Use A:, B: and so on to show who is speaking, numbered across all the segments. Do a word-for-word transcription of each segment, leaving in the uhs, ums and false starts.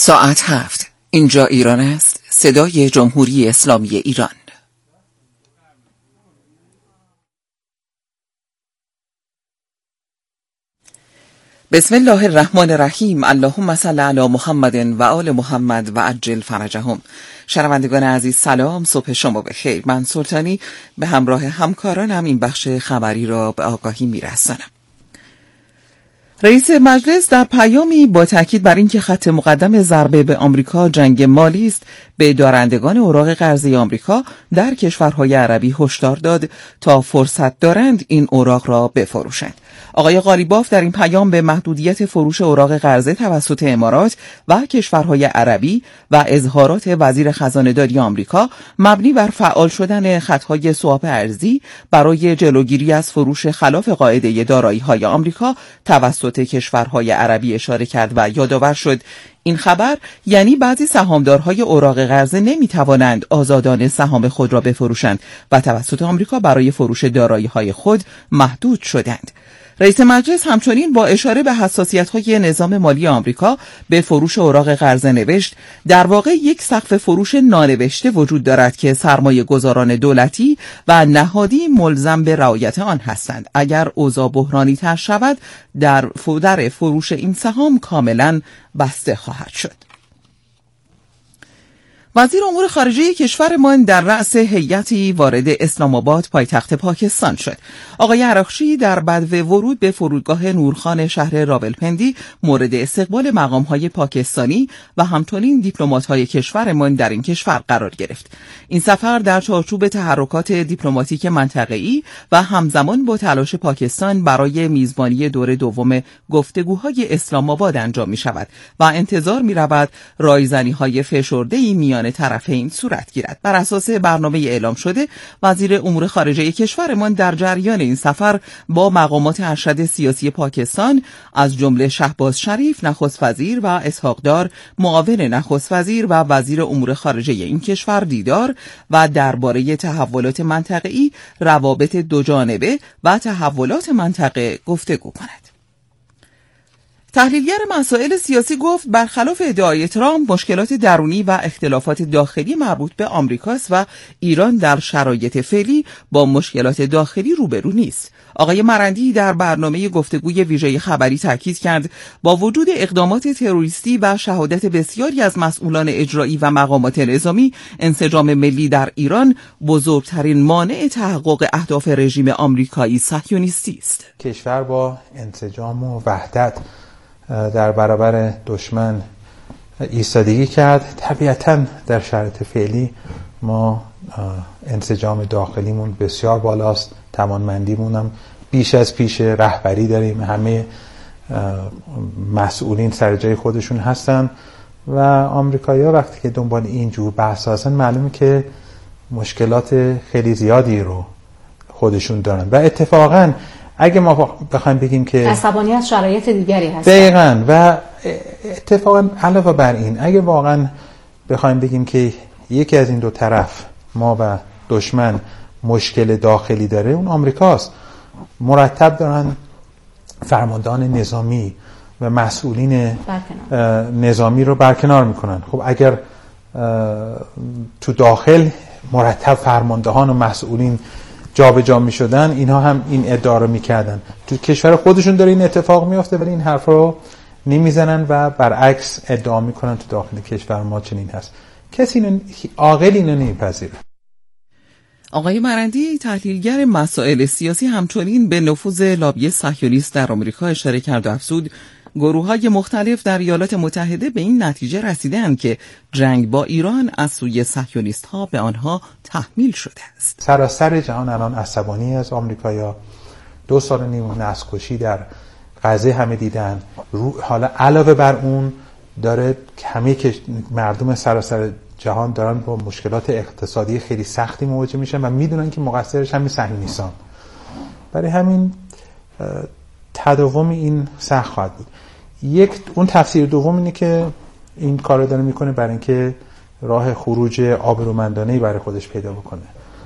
A: ساعت هفت. اینجا ایران است. صدای جمهوری اسلامی ایران. بسم الله الرحمن الرحیم. اللهم صل علی محمد و آل محمد و عجل فرجهم. شنوندگان عزیز سلام، صبح شما بخیر. من سلطانی به همراه همکارانم این بخش خبری را به آگاهی میرسانم. رئیس مجلس در پیامی با تاکید بر اینکه خط مقدم ضربه به آمریکا جنگ مالی است، به دارندگان اوراق قرضه آمریکا در کشورهای عربی هشدار داد تا فرصت دارند این اوراق را بفروشند. آقای قالیباف در این پیام به محدودیت فروش اوراق قرضه توسط امارات و کشورهای عربی و اظهارات وزیر خزانه‌داری آمریکا مبنی بر فعال شدن خطهای سواب ارزی برای جلوگیری از فروش خلاف قاعده دارایی‌های آمریکا توسط کشورهای عربی اشاره کرد و یادآور شد این خبر یعنی بعضی سهامدارهای اوراق قرضه نمی‌توانند آزادانه سهام خود را بفروشند و توسط آمریکا برای فروش دارایی‌های خود محدود شدند. رئیس مجلس همچنین با اشاره به حساسیت‌های نظام مالی آمریکا به فروش اوراق قرضه نوشت: در واقع یک سقف فروش نانوشته وجود دارد که سرمایه گذاران دولتی و نهادی ملزم به رعایت آن هستند. اگر اوضاع بحرانی تر شود، در در فروش این سهام کاملا بسته خواهد شد. وزیر امور خارجه کشورمان در رأس هیئتی وارد اسلام آباد پایتخت پاکستان شد. آقای عراقچی در بدو ورود به فرودگاه نورخان شهر راولپندی مورد استقبال مقام‌های پاکستانی و همچنین دیپلمات‌های کشورمان در این کشور قرار گرفت. این سفر در چارچوب تحرکات دیپلماتیک منطقه‌ای و همزمان با تلاش پاکستان برای میزبانی دور دوم گفتگوهای اسلام آباد انجام می‌شود و انتظار می‌رود رایزنی‌های فشرده‌ای میان طرفین صورت گیرد. بر اساس برنامه اعلام شده، وزیر امور خارجه کشورمان در جریان این سفر با مقامات ارشد سیاسی پاکستان از جمله شهباز شریف نخست وزیر و اسحاق دار معاون نخست وزیر و وزیر امور خارجه این کشور دیدار و درباره تحولات منطقه‌ای، روابط دوجانبه و تحولات منطقه گفتگو کند. تحلیلگر مسائل سیاسی گفت برخلاف ادعای ترامپ مشکلات درونی و اختلافات داخلی مربوط به آمریکاست و ایران در شرایط فعلی با مشکلات داخلی روبرو نیست. آقای مرندی در برنامه گفتگوی ویژه خبری تاکید کرد با وجود اقدامات تروریستی و شهادت بسیاری از مسئولان اجرایی و مقامات نظامی، انسجام ملی در ایران بزرگترین مانع تحقق اهداف رژیم آمریکایی صهیونیستی است.
B: کشور با انسجام و وحدت در برابر دشمن ایستادگی کرد. طبیعتاً در شرایط فعلی ما انسجام داخلیمون بسیار بالاست، توانمندیمون هم بیش از پیش، رهبری داریم، همه مسئولین سر جای خودشون هستن و آمریکایی‌ها وقتی که دنبال این جور بحث هستن معلومه که مشکلات خیلی زیادی رو خودشون دارن و اتفاقاً اگه ما بخوایم بگیم که
C: عصبانیت شرایط دیگری هست
B: دقیقاً و اتفاقاً علاوه بر این اگه واقعاً بخوایم بگیم که یکی از این دو طرف، ما و دشمن، مشکل داخلی داره، اون آمریکاست. مرتب دارن فرماندهان نظامی و مسئولین برکنار. نظامی رو برکنار میکنن. خب اگر تو داخل مرتب فرماندهان و مسئولین جابجا میشدن، اینها هم این ادعا رو میکردن. تو کشور خودشون داره این اتفاق میفته ولی این حرف رو نمیزنن و برعکس ادعا میکنن تو داخل کشور ما چنین هست. کسی اینو عاقل اینو نمیپذیره.
A: آقای مرندی تحلیلگر مسائل سیاسی همچنین به نفوذ لابی صهیونیست در آمریکا اشاره کرد و افزود گروه‌های مختلف در ایالات متحده به این نتیجه رسیدند که جنگ با ایران از سوی صهیونیست‌ها به آنها تحمیل شده است.
B: سراسر جهان الان عصبانی از آمریکایا، دو سال و نیم نسل‌کشی در غزه همه دیدن. حالا علاوه بر اون داره همه که مردم سراسر جهان دارن با مشکلات اقتصادی خیلی سختی مواجه میشن و میدونن که مقصرش همین صهیونیستان. برای همین تداوم این سخت خواهد بود. یک اون تفسیر دوم اینه که این کارو داره میکنه برای اینکه راه خروج آبرومندانه‌ای برای خودش پیدا بکنه.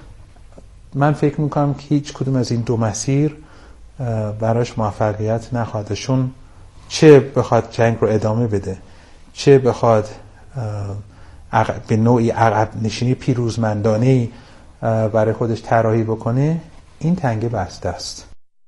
B: من فکر میکنم که هیچ کدوم از این دو مسیر براش موفقیت نخواهد، چون چه بخواد جنگ رو ادامه بده چه بخواد به نوعی عقب نشینی پیروزمندانه برای خودش طراحی بکنه، این تنگه بسته است.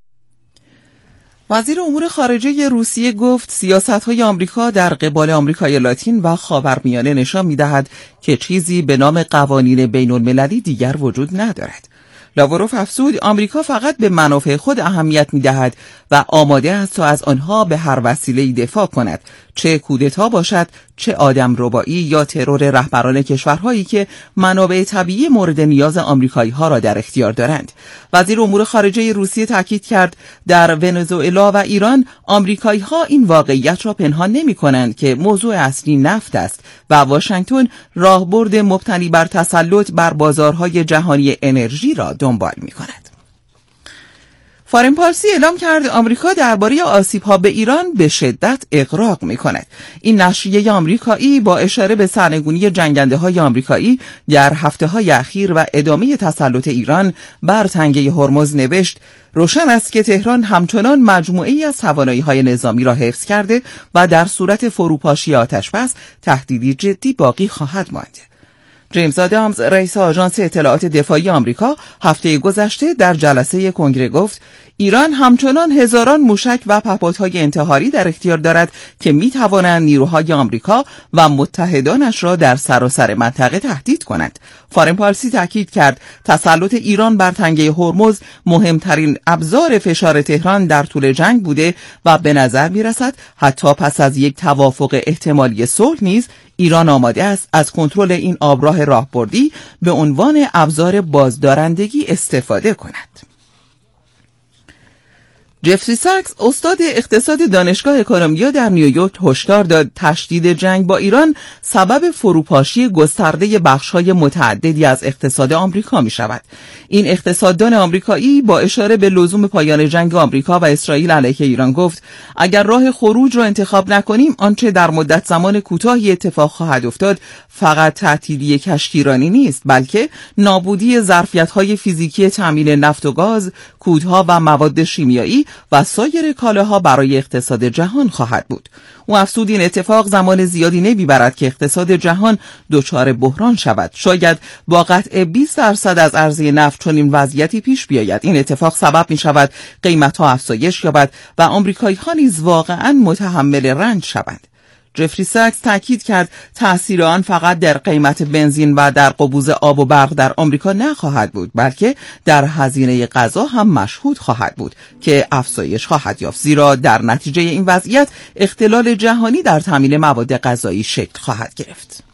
A: وزیر امور خارجه روسیه گفت سیاست‌های آمریکا در قبال آمریکای لاتین و خاورمیانه نشان می‌دهد که چیزی به نام قوانین بین‌المللی دیگر وجود ندارد. لاوروف افزود آمریکا فقط به منافع خود اهمیت می‌دهد و آماده است تا از آنها به هر وسیله‌ای دفاع کند، چه کودتا باشد، چه آدمربایی یا ترور رهبران کشورهایی که منابع طبیعی مورد نیاز آمریکایی‌ها را در اختیار دارند. وزیر امور خارجه روسیه تاکید کرد در ونزوئلا و ایران آمریکایی‌ها این واقعیت را پنهان نمی‌کنند که موضوع اصلی نفت است و واشنگتن راهبرد مبتنی بر تسلط بر بازارهای جهانی انرژی را دنبال می‌کند. فارن پارسی اعلام کرد آمریکا درباره آسیب‌ها به ایران به شدت اغراق می‌کند. این نشریه آمریکایی با اشاره به سرنگونی جنگنده‌های آمریکایی در هفته‌های اخیر و ادامه تسلط ایران بر تنگه هرمز نوشت: روشن است که تهران همچنان مجموعه‌ای از توانایی‌های نظامی را حفظ کرده و در صورت فروپاشی آتش‌بس تهدیدی جدی باقی خواهد ماند. جیمز آدامز رئیس آژانس اطلاعات دفاعی آمریکا هفته گذشته در جلسه کنگره گفت ایران همچنان هزاران موشک و پهپادهای انتحاری در اختیار دارد که می توانند نیروهای آمریکا و متحدانش را در سراسر منطقه تهدید کنند. فارن پارسی تاکید کرد تسلط ایران بر تنگه هرمز مهمترین ابزار فشار تهران در طول جنگ بوده و به نظر می رسد حتی پس از یک توافق احتمالی صلح نیز ایران آماده است از کنترل این آبراه راهبردی به عنوان ابزار بازدارندگی استفاده کند. جفری ساکس استاد اقتصاد دانشگاه کلمبیا در نیویورک هشدار داد تشدید جنگ با ایران سبب فروپاشی گسترده بخش‌های متعددی از اقتصاد آمریکا می‌شود. این اقتصاددان آمریکایی با اشاره به لزوم پایان جنگ آمریکا و اسرائیل علیه ایران گفت اگر راه خروج را انتخاب نکنیم آنچه در مدت زمان کوتاهی اتفاق خواهد افتاد فقط تعطیلی کشتیرانی نیست بلکه نابودی ظرفیت‌های فیزیکی تامین نفت و گاز، کودها و مواد شیمیایی و سایر کالاها برای اقتصاد جهان خواهد بود. او افزود این اتفاق زمان زیادی نمیبرد که اقتصاد جهان دچار بحران شود. شاید با قطع بیست درصد از عرضه نفت چنین وضعیتی پیش بیاید. این اتفاق سبب می شود قیمت‌ها افزایش یابد و آمریکایی‌ها نیز واقعاً متحمل رنج شوند. جفری ساکس تاکید کرد تأثیر آن فقط در قیمت بنزین و در قبوز آب و برق در آمریکا نخواهد بود بلکه در هزینه غذا هم مشهود خواهد بود که افزایش خواهد یافت زیرا در نتیجه این وضعیت اختلال جهانی در تامین مواد غذایی شکل خواهد گرفت.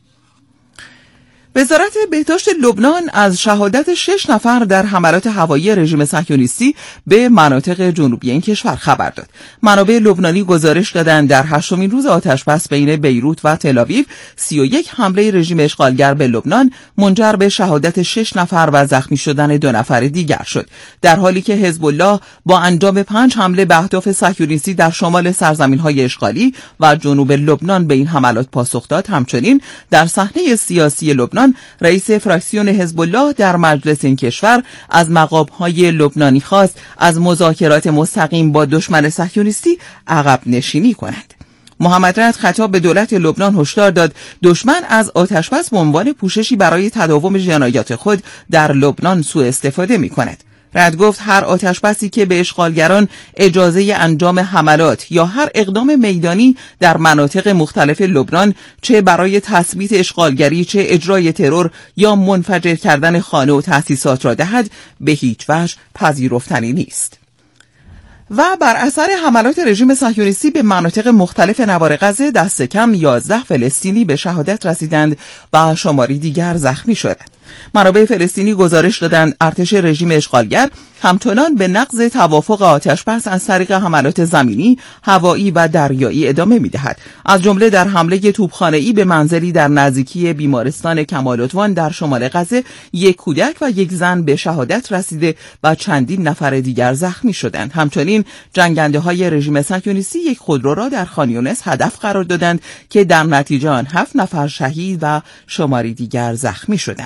A: وزارت بهداشت لبنان از شهادت شش نفر در حملات هوایی رژیم صهیونیستی به مناطق جنوبی این کشور خبر داد. منابع لبنانی گزارش دادند در هشتمین روز آتشبس بین بیروت و تل‌آویو سی و یک حمله رژیم اشغالگر به لبنان منجر به شهادت شش نفر و زخمی شدن دو نفر دیگر شد، در حالی که حزب الله با انجام پنج حمله به اهداف صهیونیستی در شمال سرزمین‌های اشغالی و جنوب لبنان به این حملات پاسخ داد. همچنین در صحنه سیاسی لبنان رئیس فراکسیون حزب الله در مجلس این کشور از مقام‌های لبنانی خواست از مذاکرات مستقیم با دشمن صهیونیستی عقب نشینی کنند. محمد رد خطاب به دولت لبنان هشدار داد دشمن از آتشبس به عنوان پوششی برای تداوم جنایات خود در لبنان سوء استفاده می‌کند. رد گفت هر آتشبسی که به اشغالگران اجازه انجام حملات یا هر اقدام میدانی در مناطق مختلف لبنان چه برای تثبیت اشغالگری چه اجرای ترور یا منفجر کردن خانه و تأسیسات را دهد به هیچ وجه پذیرفتنی نیست. و بر اثر حملات رژیم صهیونیستی به مناطق مختلف نوار غزه دست کم یازده فلسطینی به شهادت رسیدند و شماری دیگر زخمی شدند. منابع فلسطینی گزارش دادند ارتش رژیم اشغالگر همچنان به نقض توافق آتشبس از طریق حملات زمینی، هوایی و دریایی ادامه می‌دهد. از جمله در حمله توپخانه‌ای به منزلی در نزدیکی بیمارستان کمالاتوان در شمال غزه یک کودک و یک زن به شهادت رسیده و چندین نفر دیگر زخمی شدند. همچنین جنگنده‌های رژیم صهیونیستی یک خودرو را در خان یونس هدف قرار دادند که در نتیجه آن هفت نفر شهید و شماری دیگر زخمی شدند.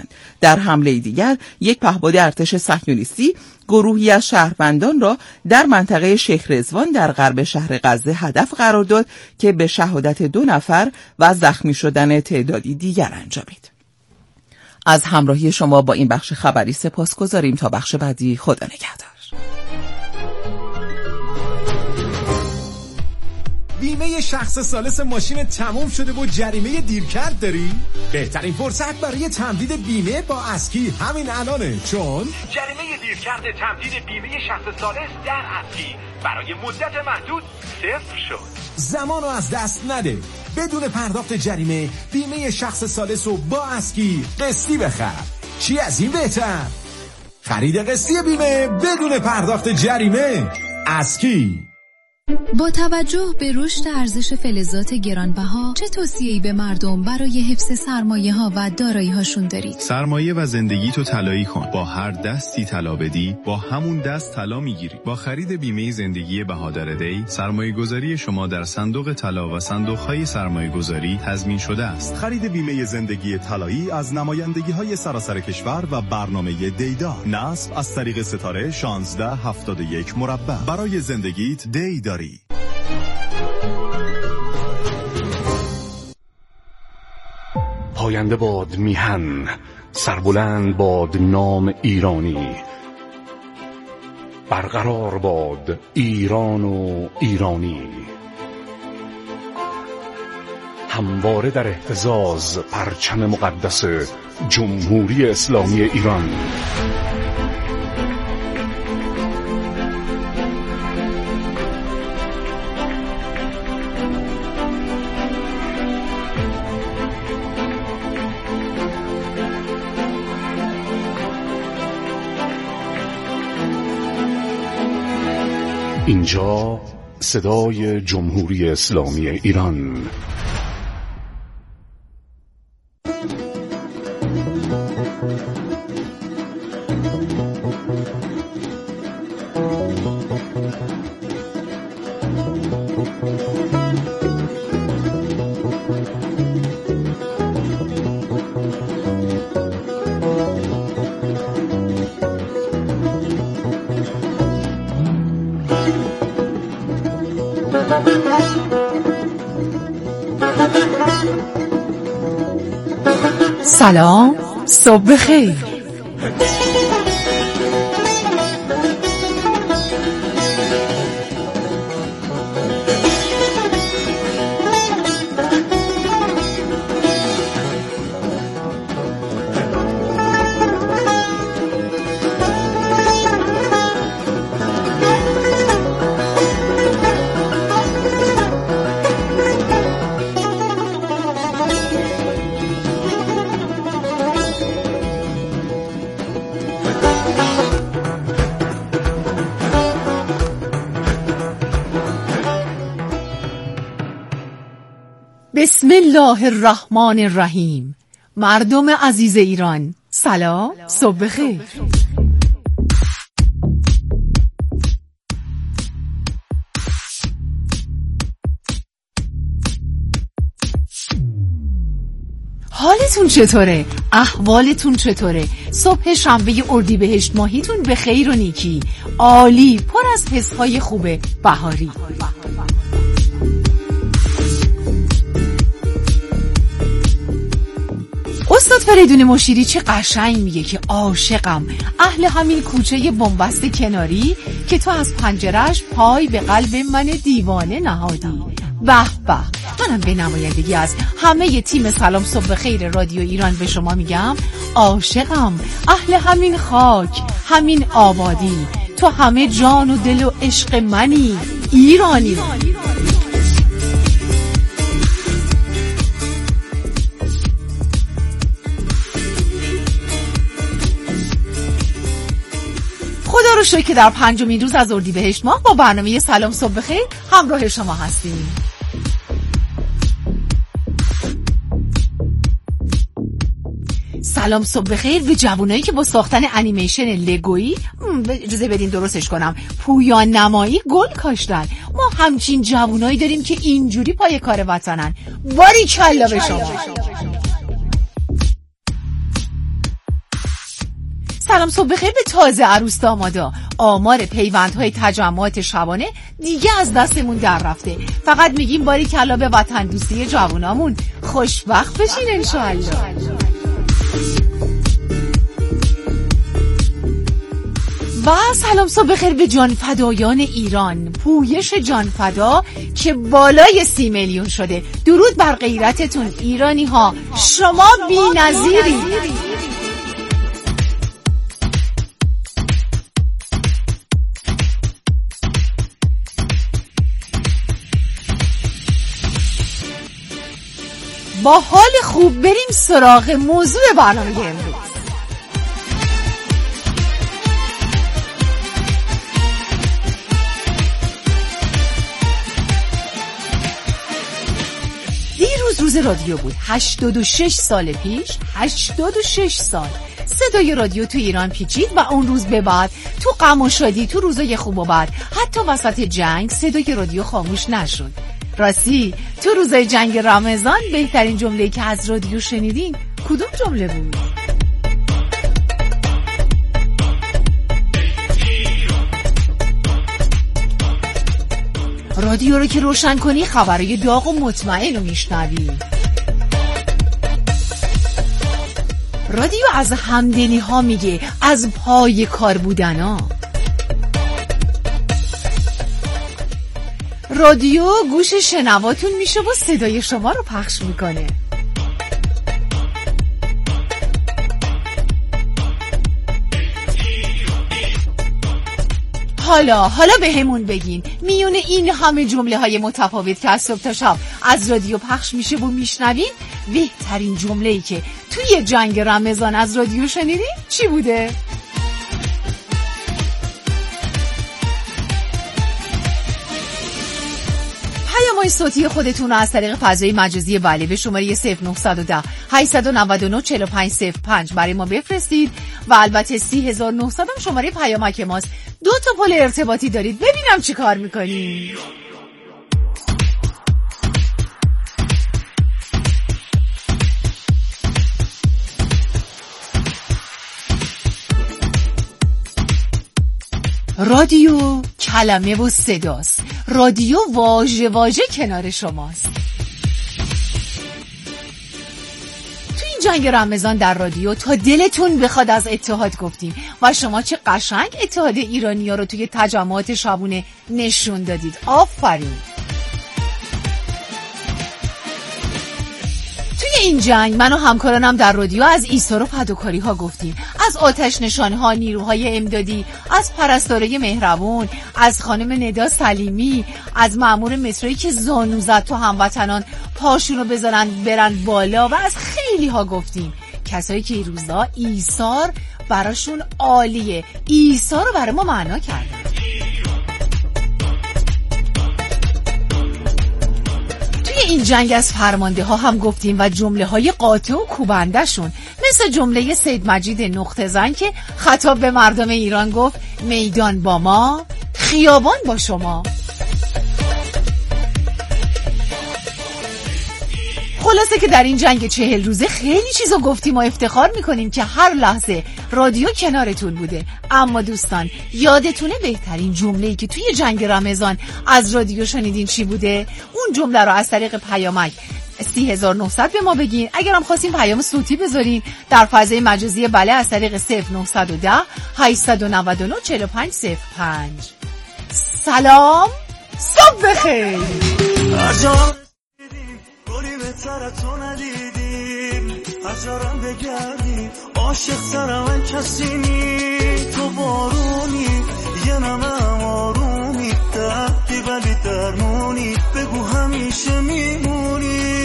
A: در حمله دیگر یک پهپاد ارتش صهیونیستی گروهی از شهروندان را در منطقه شیخ رضوان در غرب شهر غزه هدف قرار داد که به شهادت دو نفر و زخمی شدن تعدادی دیگر انجامید. از همراهی شما با این بخش خبری سپاسگزاریم. تا بخش بعدی، خدا نگهدار.
D: بیمه شخص ثالث ماشین تموم شده و جریمه دیرکرد داری؟ بهترین فرصت برای تمدید بیمه با اسکی همین الانه، چون
E: جریمه دیرکرد تمدید بیمه شخص ثالث در اسکی برای مدت محدود صفر شد.
D: زمان رو از دست نده. بدون پرداخت جریمه بیمه شخص ثالث رو با اسکی قسطی بخر. چی از این بهتر؟ خرید قسطی بیمه بدون پرداخت جریمه. اسکی.
F: با توجه به رشد ارزش فلزات گرانبها، چه توصیه‌ای به مردم برای حفظ سرمایه‌ها و دارایی‌هاشون دارید؟
G: سرمایه و زندگی تو طلایی کن. با هر دستی طلا بدی، با همون دست طلا میگیری. با خرید بیمه زندگی بهادر دی، سرمایه‌گذاری شما در صندوق طلا و صندوق‌های سرمایه‌گذاری تضمین شده است.
H: خرید بیمه زندگی طلایی از نمایندگی‌های سراسر کشور و برنامه دیدار. نصب از طریق ستاره شانزده هفتاد و یک مربع. برای زندگیت دی داری.
I: پاینده باد میهن، سربلند باد نام ایرانی، برقرار باد ایران و ایرانی، همواره در اهتزاز پرچم مقدس جمهوری اسلامی ایران. اینجا صدای جمهوری اسلامی ایران.
J: سلام، صبح بخیر. بسم الله الرحمن الرحیم. مردم عزیز ایران، سلام، صبح بخیر. حالتون چطوره؟ احوالتون چطوره؟ صبح شنبه اردیبهشت ماهیتون به خیر و نیکی، عالی، پر از حسهای خوبه، بهاری. استاد فریدون مشیری چه قشنگ میگه که عاشقم، اهل همین کوچه بنبست کناری که تو از پنجره‌اش پای به قلب من دیوانه نهادی. به به، منم به نمایندگی از همه تیم سلام صبح خیر رادیو ایران به شما میگم عاشقم، اهل همین خاک، همین آبادی، تو همه جان و دل و عشق منی، ایرانی. خدا رو شکر که در پنجمین روز از اردیبهشت ماه با برنامه سلام صبح بخیر همراه شما هستیم. سلام صبح بخیر به جوانایی که با ساختن انیمیشن لگویی، اجازه بدین درستش کنم، پویان نمایی گل کاشتن. ما همچین جوانایی داریم که اینجوری پای کار وطنن. باریکلا به شما. سلام صبح بخیر به تازه عروس دامادا. آمار پیوندهای تجمعات شبانه دیگه از دستمون در رفته. فقط میگیم باری کلا به وطن دوستی جوانامون. خوشبخت بشین انشالله. و سلام صبح بخیر به جانفدایان ایران. پویش جانفدا که بالای سی میلیون شده. درود بر غیرتتون ایرانی ها، شما بی نظیری. با حال خوب بریم سراغ موضوع برنامه امروز. دیروز روز رادیو بود. هشتاد و شش سال پیش، هشتاد و شش سال صدای رادیو تو ایران پیچید و اون روز به بعد تو غم و شادی، تو روزای خوب و بد، حتی وسط جنگ صدای رادیو خاموش نشد. راستی تو روزای جنگ رمضان بهترین جمله‌ای که از رادیو شنیدین کدوم جمله بود؟ رادیو رو که روشن کنی خبرای داغ و مطمئن رو میشنوی. رادیو از همدلی ها میگه، از پای کار بودن ها. رادیو گوش شنواتون میشه و صدای شما رو پخش میکنه. حالا حالا به همون بگین میونه این همه جمله های متفاوت که از صبح تا شب از رادیو پخش میشه و میشنوین، بهترین جمله‌ای که توی جنگ رمضان از رادیو شنیدین چی بوده؟ پیام‌های صوتی خودتون رو از طریق فضای مجازی بله به شماره صفر نه یک صفر هشت نه نه چهار پنج صفر پنج برای ما بفرستید و البته سی هزار و نهصد هم شماره پیامک ماست. دو تا پل ارتباطی دارید، ببینم چی کار میکنید. رادیو کلمه و صداست. رادیو واژه واژه کنار شماست. تو این جنگ رمضان در رادیو تا دلتون بخواد از اتحاد گفتیم و شما چه قشنگ اتحاد ایرانی‌ها رو توی تجمعات شبونه نشون دادید. آفرین. این جنگ من و همکارانم در رادیو از ایثار و فداکاری ها گفتیم، از آتش نشانها، نیروهای امدادی، از پرستارای مهربون، از خانم ندا سلیمی، از مأمور مترویی که زانو زد تو هموطنان پاشون رو بذارن برن بالا و از خیلی ها گفتیم. کسایی که این روزا ایثار براشون عالیه، ایثار رو برای ما معنا کردن. این جنگ از فرمانده ها هم گفتیم و جمله های قاطع و کوبنده شون، مثل جمله سید مجید نقطه زن که خطاب به مردم ایران گفت میدان با ما، خیابان با شما. خلاصه که در این جنگ چهل روزه خیلی چیزو گفتیم و افتخار میکنیم که هر لحظه رادیو کنارتون بوده. اما دوستان یادتونه بهترین جمله‌ای که توی جنگ رمضان از رادیو شنیدین چی بوده؟ اون جمله رو از طریق پیامک سی هزار و نهصد به ما بگین. اگرم خواستین پیام صوتی بذارین در فضای مجازی بله از طریق صفر نه یک صفر هشت نه نه چهار پنج صفر پنج. سلام صبح بخیر.
K: تو ندیدیم هزارم بگردیم عاشق سرم کسی نی تو بارونی یه نمم آرومی دردی ولی درمونی بگو همیشه میمونی.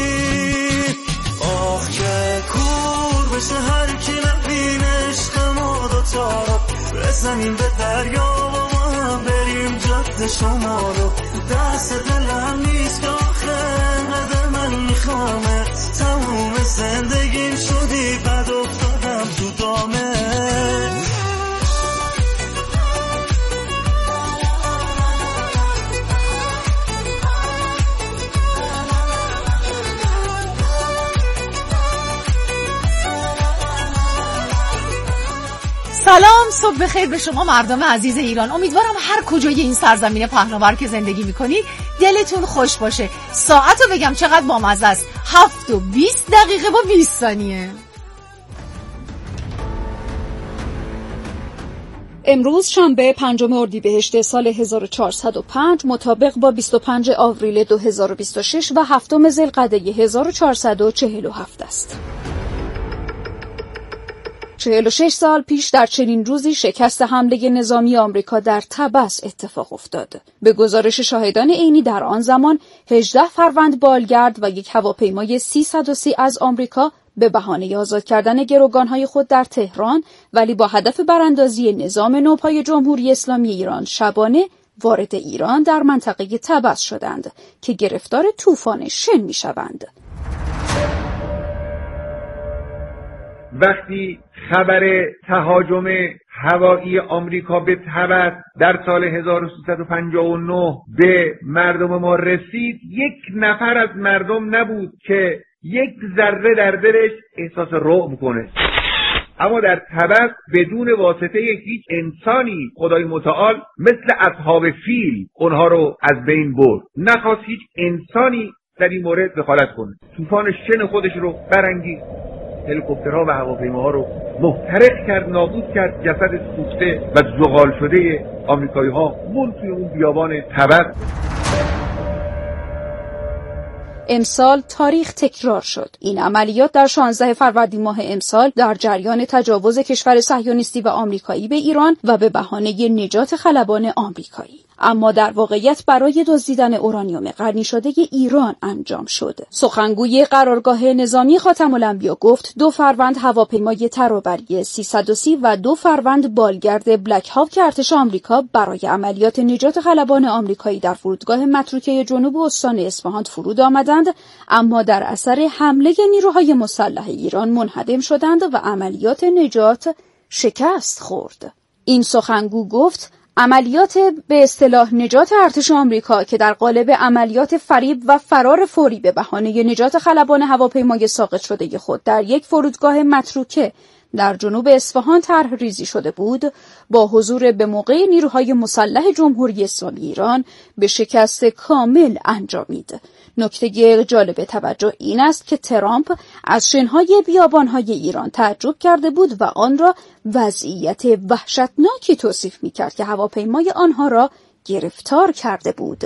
K: آخ که کور بشه هر کی نبین عشق ما دوتا رو بزنیم به دریا و ما هم بریم جاده شما رو. دست دلم نیست آخه قدر من میخوامت تموم زندگیم شدی بد افتادم تو دامه.
J: سلام، صبح بخیر به شما مردم عزیز ایران. امیدوارم هر کجای این سرزمین پهناور که زندگی میکنید دلتون خوش باشه. ساعت رو بگم چقدر بامزه است، هفت و بیست دقیقه با بیست ثانیه.
L: امروز شنبه پنجم اردیبهشت سال هزار و چهارصد و پنج مطابق با بیست و پنج آوریل دو هزار و بیست و شش و هفتم ذوالقعده هزار و چهارصد و چهل و هفت است. چهل و شش سال پیش در چنین روزی شکست حمله نظامی آمریکا در طبس اتفاق افتاد. به گزارش شاهدان عینی در آن زمان هجده فروند بالگرد و یک هواپیمای سیصد و سی از آمریکا به بهانه آزاد کردن گروگان‌های خود در تهران ولی با هدف براندازی نظام نوپای جمهوری اسلامی ایران شبانه وارد ایران در منطقه طبس شدند که گرفتار طوفان شن می‌شوند.
M: وقتی خبر تهاجم هوایی آمریکا به طبس در سال هزار و سیصد و پنجاه و نه به مردم ما رسید، یک نفر از مردم نبود که یک ذره در دلش احساس رعب کنه. اما در طبس بدون واسطه هیچ انسانی خدای متعال مثل اصحاب فیل اونها رو از بین برد. نخواست هیچ انسانی در این مورد دخالت کنه. طوفان شن خودش رو برانگیخت، هلیکوپترها و هواپیماها رو محترق کرد، نابود کرد. جسد سوخته و زغال شده آمریکایی‌ها موند توی اون بیابان طبس.
L: امسال تاریخ تکرار شد. این عملیات در شانزده فروردین ماه امسال در جریان تجاوز کشور صهیونیستی و آمریکایی به ایران و به بهانه نجات خلبان آمریکایی، اما در واقعیت برای دزدیدن اورانیوم غنی شده ایران انجام شد. سخنگوی قرارگاه نظامی خاتم الانبیا گفت دو فروند هواپیمای ترابری سیصد و سی و دو فروند بالگرد بلک هاوک ارتش آمریکا برای عملیات نجات خلبان آمریکایی در فرودگاه متروکه جنوب استان اصفهان فرود آمدند، اما در اثر حمله نیروهای مسلح ایران منهدم شدند و عملیات نجات شکست خورد. این سخنگو گفت عملیات به اصطلاح نجات ارتش آمریکا که در قالب عملیات فریب و فرار فوری به بهانه نجات خلبان هواپیمای ساقط شده خود در یک فرودگاه متروکه در جنوب اصفهان طرح ریزی شده بود، با حضور به موقع نیروهای مسلح جمهوری اسلامی ایران به شکست کامل انجامید. نکته جالب توجه این است که ترامپ از شنهای بیابانهای ایران تعجب کرده بود و آن را وضعیت وحشتناکی توصیف می‌کرد که هواپیمای آنها را گرفتار کرده بود.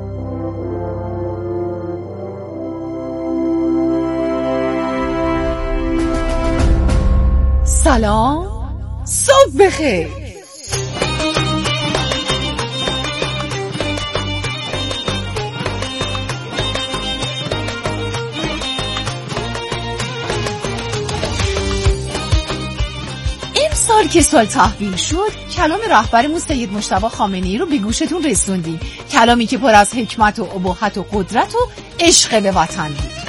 J: سلام، صبح بخیر. سال که سال تحویل شد، کلام رهبرمون سید مجتبی خامنه‌ای رو به گوشتون رسوندیم. کلامی که پر از حکمت و ابهت و قدرت و عشق به وطن بود.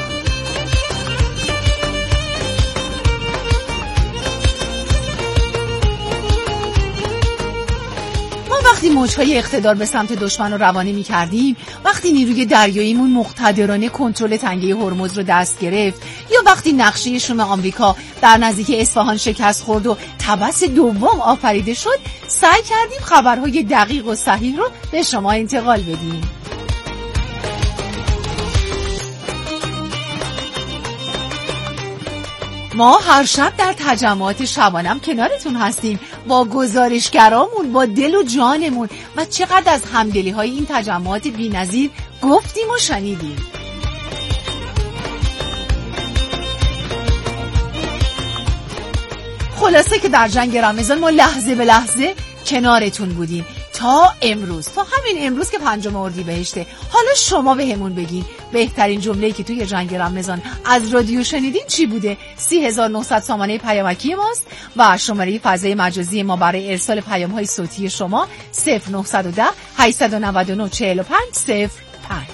J: وقتی موجهای اقتدار به سمت دشمن رو روانه می کردیم، وقتی نیروی دریاییمون مقتدرانه کنترل تنگه هرمز رو دست گرفت، یا وقتی نقشه شوم آمریکا در نزدیک اصفهان شکست خورد و طبس دوم آفریده شد، سعی کردیم خبرهای دقیق و صحیح رو به شما انتقال بدیم. ما هر شب در تجمعات شبانم کنارتون هستیم، با گزارشگرامون، با دل و جانمون، و چقدر از همدلی های این تجمعات بی‌نظیر گفتیم و شنیدیم. خلاصه که در جنگ رمضان ما لحظه به لحظه کنارتون بودیم تا امروز، تا همین امروز که پنجم اردیبهشته. حالا شما به همون بگین بهترین جمله‌ای که توی جنگ رمضان از رادیو شنیدین چی بوده؟ سی هزار و نهصد سامانه پیامکی ماست و شماره فضای مجازی ما برای ارسال پیام‌های صوتی شما صفر نه یک صفر هشت نه نه چهار پنج صفر پنج.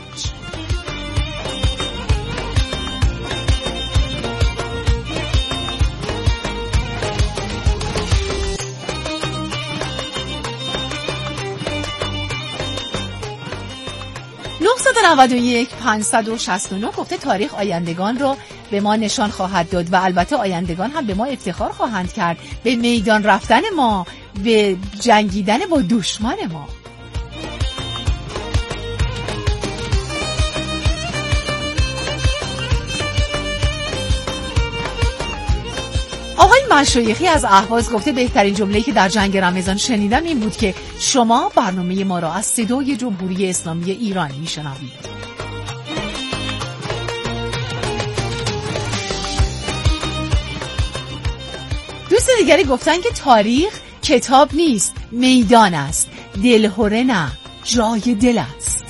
J: نه نه یک پنج شش نه گفته تاریخ آیندگان رو به ما نشان خواهد داد و البته آیندگان هم به ما افتخار خواهند کرد به میدان رفتن ما، به جنگیدن با دشمن ما. آقای مشایخی از اهواز گفته بهترین جمله‌ای که در جنگ رمضان شنیدم این بود که شما برنامه ما را از صدای جمهوری اسلامی ایران میشنوید. دوست دیگری گفتن که تاریخ کتاب نیست، میدان است. دلهره نه، جای دل است.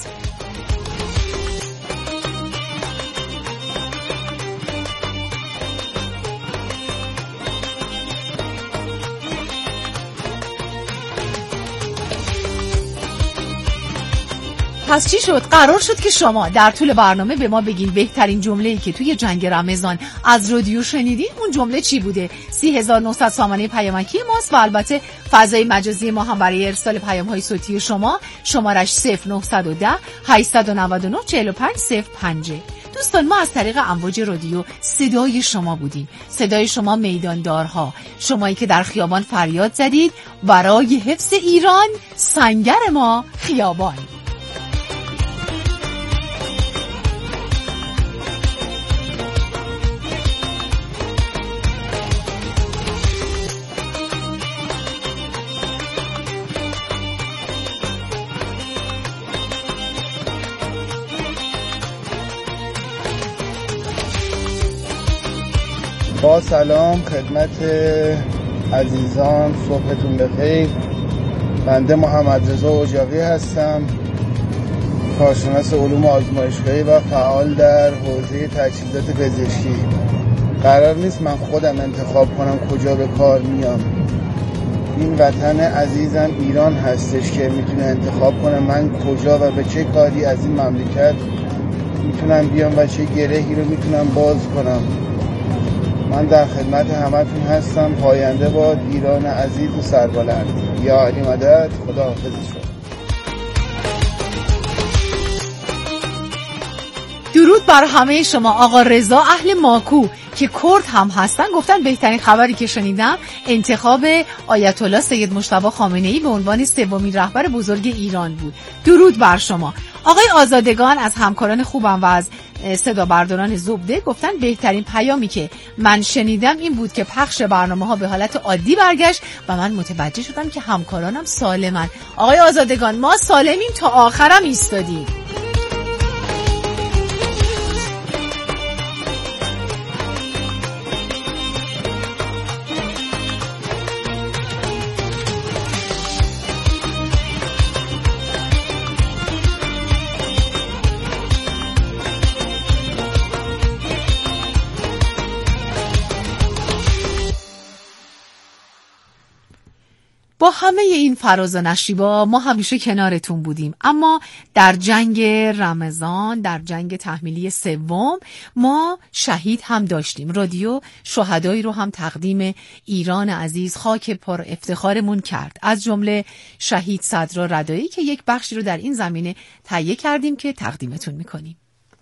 J: پس چی شد؟ قرار شد که شما در طول برنامه به ما بگین بهترین جمله‌ای که توی جنگ رمضان از رادیو شنیدین اون جمله چی بوده. سی هزار و نهصد سامانه پیامکی ماست و البته فضای مجازی ما هم برای ارسال پیام‌های صوتی شما شمارش صفر نه یک صفر هشت نه نه چهار پنج صفر پنج. دوستان ما از طریق امواج رادیو صدای شما بودیم، صدای شما میداندارها، شمایی که در خیابان فریاد زدید برای حفظ ایران سنگر ما خیابان.
N: با سلام خدمت عزیزان، صبحتون بخیر. بنده محمد رضا اجاقی هستم، کارشناس علوم آزمایشگاهی و فعال در حوزه تجهیزات پزشکی. قرار نیست من خودم انتخاب کنم کجا به کار میام. این وطن عزیزم ایران هستش که میتونه انتخاب کنه من کجا و به چه کاری از این مملکت میتونم بیام و چه گرهی رو میتونم باز کنم. من در خدمت همتون هستم. پاینده باد ایران عزیز و سربلند. یا علی مدد. خدا حافظ شما.
J: درود بر همه شما. آقا رضا اهل ماکو که کرد هم هستن گفتن بهترین خبری که شنیدم انتخاب آیت الله سید مجتبی خامنه‌ای به عنوان سومین رهبر بزرگ ایران بود. درود بر شما. آقای آزادگان از همکاران خوبم و از صدا برداران زبده گفتن بهترین پیامی که من شنیدم این بود که پخش برنامه‌ها به حالت عادی برگشت و من متوجه شدم که همکارانم سالمن. آقای آزادگان ما سالمیم، تا آخرم ایستادیم. با همه این فراز و نشیبا ما همیشه کنارتون بودیم، اما در جنگ رمضان، در جنگ تحمیلی سوم ما شهید هم داشتیم. رادیو شهدایی رو هم تقدیم ایران عزیز خاک پر افتخارمون کرد، از جمله شهید صدرا ردایی که یک بخشی رو در این زمینه تهیه کردیم که تقدیمتون میکنیم.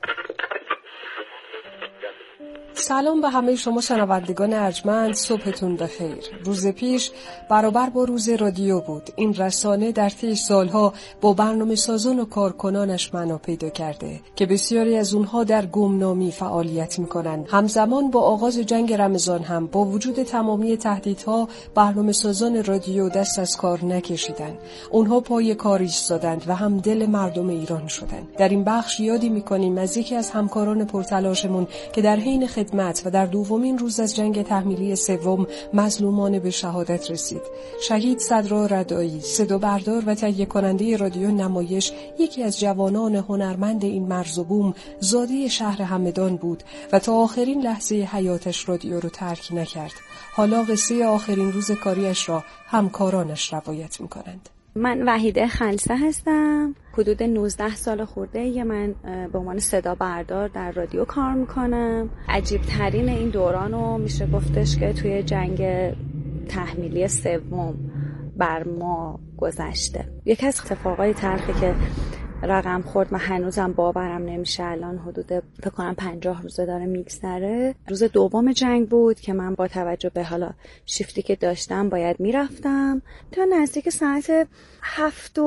O: سلام به همه شما شنوندگان ارجمند، صبحتون بخیر. روز پیش برابر با روز رادیو بود. این رسانه در طی سالها با برنامه سازان و کارکنانش معنا پیدا کرده که بسیاری از اونها در گمنامی فعالیت میکنند. همزمان با آغاز جنگ رمضان هم با وجود تمامی تهدیدها برنامه سازان رادیو دست از کار نکشیدند. اونها پای کار ایستادند و هم دل مردم ایران شدند. در این بخش یادی میکنیم از یکی از همکاران پرتلاشمون که در حین خدمت و در دومین روز از جنگ تحمیلی سوم مظلومانه به شهادت رسید. شهید صدرا ردایی، صدا بردار و تهیه کننده رادیو نمایش، یکی از جوانان هنرمند این مرز و بوم، زاده شهر همدان بود و تا آخرین لحظه حیاتش رادیو رو ترک نکرد. حالا قصه آخرین روز کاریش را همکارانش روایت می‌کنند.
P: من وحیده خلصه هستم. حدود نوزده سال خورده یه من به عنوان صدا بردار در رادیو کار میکنم. عجیب ترین این دورانو میشه گفتش که توی جنگ تحمیلی سوم بر ما گذشته. یکی از اتفاقای تلخی که رقم خورد و هنوزم باورم نمیشه الان حدود فکر کنم پنجاه روزه داره میگذره. روز دوم جنگ بود که من با توجه به حالا شیفتی که داشتم باید میرفتم تا نزدیک ساعت هفت